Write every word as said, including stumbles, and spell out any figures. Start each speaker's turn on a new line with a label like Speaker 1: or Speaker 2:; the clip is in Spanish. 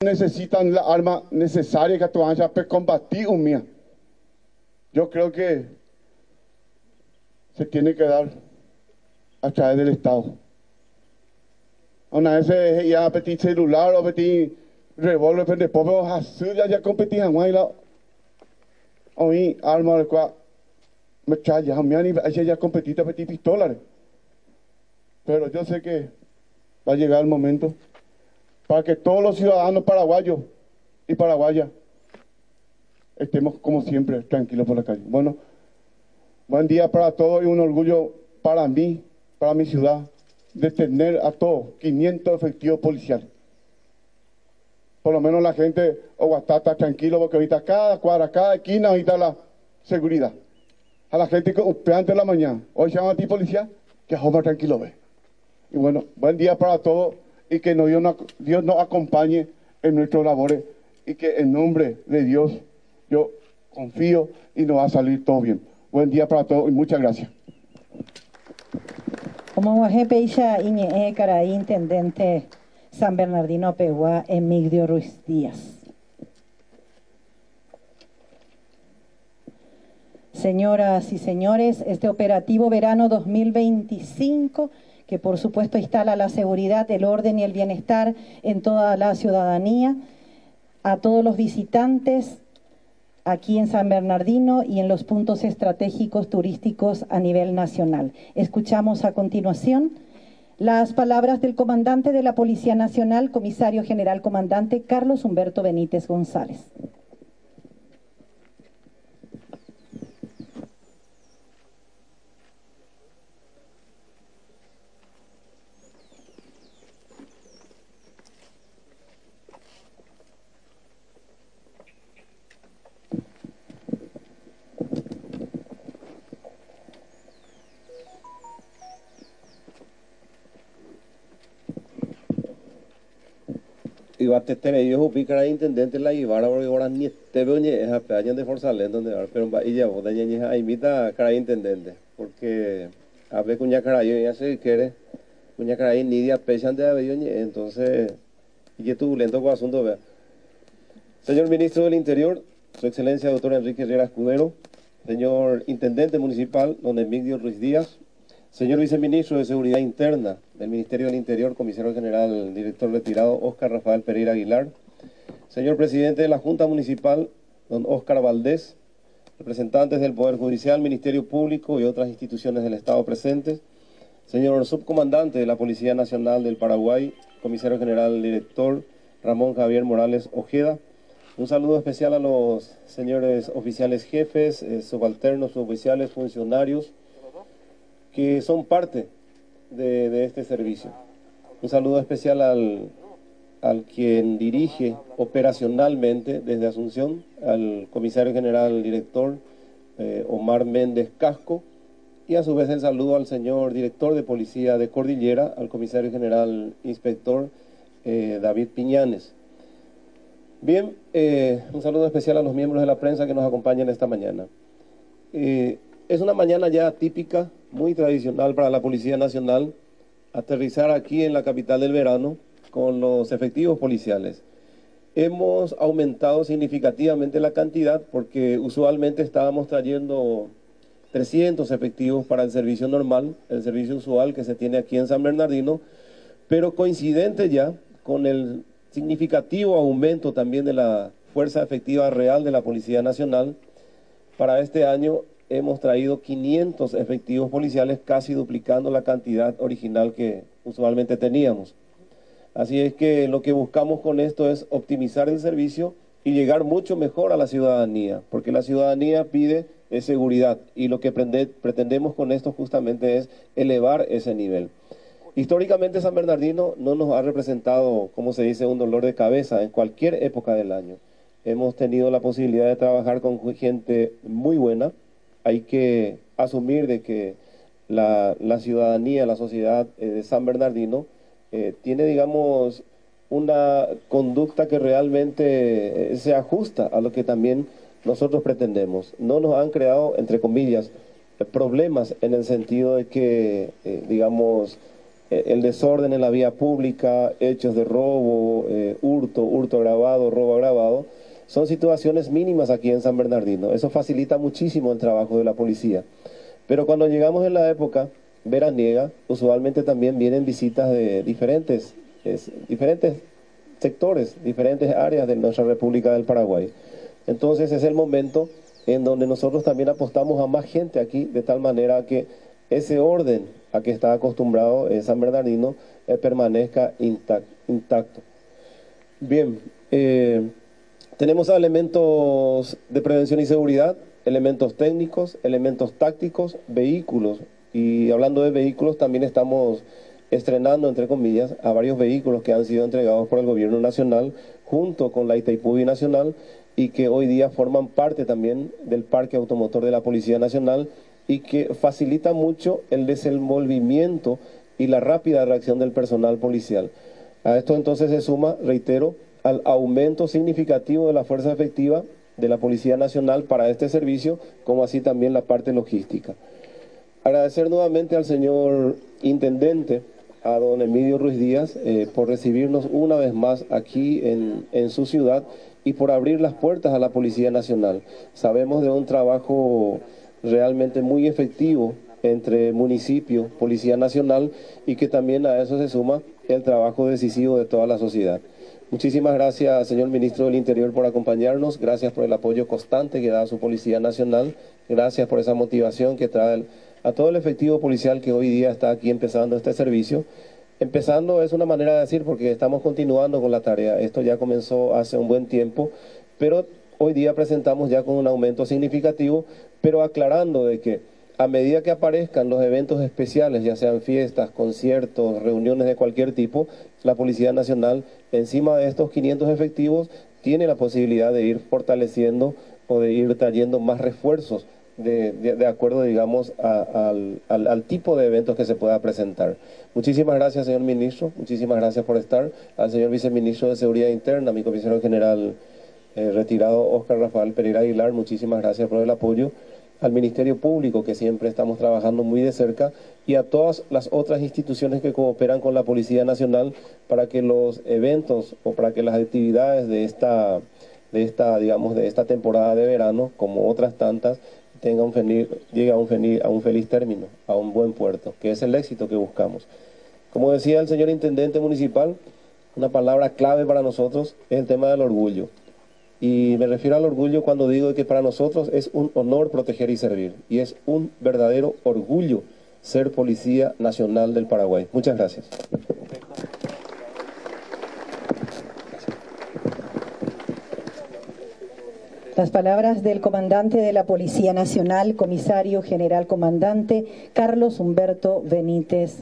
Speaker 1: necesitan la arma necesaria que tú hayas para combatir un mía. Yo creo que se tiene que dar a través del Estado. Una vez ya a pedir celular o pedir revólver, pero después vamos a hacer ya ya competir en Guayla. Hoy arma de cual me trae ya me han hecho ya competir a pedir pistolas. Pero yo sé que va a llegar el momento para que todos los ciudadanos paraguayos y paraguayas estemos como siempre tranquilos por la calle. Bueno, buen día para todos y un orgullo para mí, para mi ciudad, de tener a todos quinientos efectivos policiales. Por lo menos la gente Oguatá está tranquilo porque ahorita cada cuadra, cada esquina, ahorita la seguridad. A la gente que antes de la mañana, hoy se llama a ti policía, que más tranquilo ve. Y bueno, buen día para todos y que Dios nos, Dios nos acompañe en nuestras labores y que en nombre de Dios yo confío y nos va a salir todo bien. Buen día para todos y muchas gracias.
Speaker 2: Como Guajepeisha Iñe Cara, Intendente San Bernardino Peguá, Emigdio Ruiz Díaz. Señoras y señores, este operativo verano dos mil veinticinco, que por supuesto instala la seguridad, el orden y el bienestar en toda la ciudadanía, a todos los visitantes aquí en San Bernardino y en los puntos estratégicos turísticos a nivel nacional. Escuchamos a continuación las palabras del comandante de la Policía Nacional, comisario general comandante Carlos Humberto Benítez González.
Speaker 3: Iba a tener ellos ubicar a intendente la llevara porque ahora ni te veo ni es a pedaño de forzarle donde va pero va y ya vos dañé ni a imita a cara intendente porque a ver cuña cara yo ya se quiere cuña cara ni dia pechan de haber entonces y que tu lento con asunto vea. Señor ministro del Interior, su excelencia doctor Enrique Herrera Escudero, señor intendente municipal don Emigdio Ruiz Díaz, señor viceministro de Seguridad Interna del Ministerio del Interior, comisario general, director retirado, Óscar Rafael Pereira Aguilar, señor presidente de la Junta Municipal, don Óscar Valdés, representantes del Poder Judicial, Ministerio Público y otras instituciones del Estado presentes, señor subcomandante de la Policía Nacional del Paraguay, comisario general, director Ramón Javier Morales Ojeda, un saludo especial a los señores oficiales jefes, eh, subalternos, suboficiales, funcionarios, que son parte de, de este servicio. Un saludo especial al, al quien dirige operacionalmente desde Asunción, al comisario general director eh, Omar Méndez Casco, y a su vez el saludo al señor director de Policía de Cordillera, al comisario general inspector eh, David Piñanes. Bien, eh, un saludo especial a los miembros de la prensa que nos acompañan esta mañana. Eh, es una mañana ya típica, muy tradicional para la Policía Nacional, aterrizar aquí en la capital del verano con los efectivos policiales. Hemos aumentado significativamente la cantidad porque usualmente estábamos trayendo trescientos efectivos para el servicio normal, el servicio usual que se tiene aquí en San Bernardino, pero coincidente ya con el significativo aumento también de la fuerza efectiva real de la Policía Nacional, para este año hemos traído quinientos efectivos policiales, casi duplicando la cantidad original que usualmente teníamos. Así es que lo que buscamos con esto es optimizar el servicio y llegar mucho mejor a la ciudadanía, porque la ciudadanía pide eh, seguridad y lo que prende, pretendemos con esto justamente es elevar ese nivel. Históricamente San Bernardino no nos ha representado, como se dice, un dolor de cabeza en cualquier época del año. Hemos tenido la posibilidad de trabajar con gente muy buena. Hay que asumir de que la, la ciudadanía, la sociedad eh, de San Bernardino eh, tiene, digamos, una conducta que realmente eh, se ajusta a lo que también nosotros pretendemos. No nos han creado, entre comillas, problemas en el sentido de que, eh, digamos, eh, el desorden en la vía pública, hechos de robo, eh, hurto, hurto agravado, robo agravado, son situaciones mínimas aquí en San Bernardino. Eso facilita muchísimo el trabajo de la policía. Pero cuando llegamos en la época veraniega, usualmente también vienen visitas de diferentes, es, diferentes sectores, diferentes áreas de nuestra República del Paraguay. Entonces es el momento en donde nosotros también apostamos a más gente aquí, de tal manera que ese orden a que está acostumbrado eh, San Bernardino eh, permanezca intact, intacto. Bien, eh, tenemos elementos de prevención y seguridad, elementos técnicos, elementos tácticos, vehículos. Y hablando de vehículos, también estamos estrenando, entre comillas, a varios vehículos que han sido entregados por el gobierno nacional junto con la Itaipú Binacional y que hoy día forman parte también del parque automotor de la Policía Nacional y que facilita mucho el desenvolvimiento y la rápida reacción del personal policial. A esto entonces se suma, reitero, al aumento significativo de la fuerza efectiva de la Policía Nacional para este servicio, como así también la parte logística. Agradecer nuevamente al señor Intendente, a don Emilio Ruiz Díaz, eh, por recibirnos una vez más aquí en, en su ciudad y por abrir las puertas a la Policía Nacional. Sabemos de un trabajo realmente muy efectivo entre municipio, Policía Nacional, y que también a eso se suma el trabajo decisivo de toda la sociedad. Muchísimas gracias, señor Ministro del Interior, por acompañarnos. Gracias por el apoyo constante que da a su Policía Nacional. Gracias por esa motivación que trae a todo el efectivo policial que hoy día está aquí empezando este servicio. Empezando es una manera de decir porque estamos continuando con la tarea. Esto ya comenzó hace un buen tiempo, pero hoy día presentamos ya con un aumento significativo, pero aclarando de que a medida que aparezcan los eventos especiales, ya sean fiestas, conciertos, reuniones de cualquier tipo, la Policía Nacional, encima de estos quinientos efectivos, tiene la posibilidad de ir fortaleciendo o de ir trayendo más refuerzos de, de, de acuerdo, digamos, a, al, al, al tipo de eventos que se pueda presentar. Muchísimas gracias, señor Ministro, muchísimas gracias por estar. Al señor Viceministro de Seguridad Interna, mi comisario general eh, retirado, Óscar Rafael Pereira Aguilar, muchísimas gracias por el apoyo. Al Ministerio Público, que siempre estamos trabajando muy de cerca, y a todas las otras instituciones que cooperan con la Policía Nacional para que los eventos o para que las actividades de esta, de esta, digamos, de esta temporada de verano, como otras tantas, tengan un feliz, llegue a un, feliz, a un feliz término, a un buen puerto, que es el éxito que buscamos. Como decía el señor Intendente Municipal, una palabra clave para nosotros es el tema del orgullo. Y me refiero al orgullo cuando digo que para nosotros es un honor proteger y servir. Y es un verdadero orgullo ser Policía Nacional del Paraguay. Muchas gracias.
Speaker 2: Las palabras del comandante de la Policía Nacional, comisario general comandante Carlos Humberto Benítez.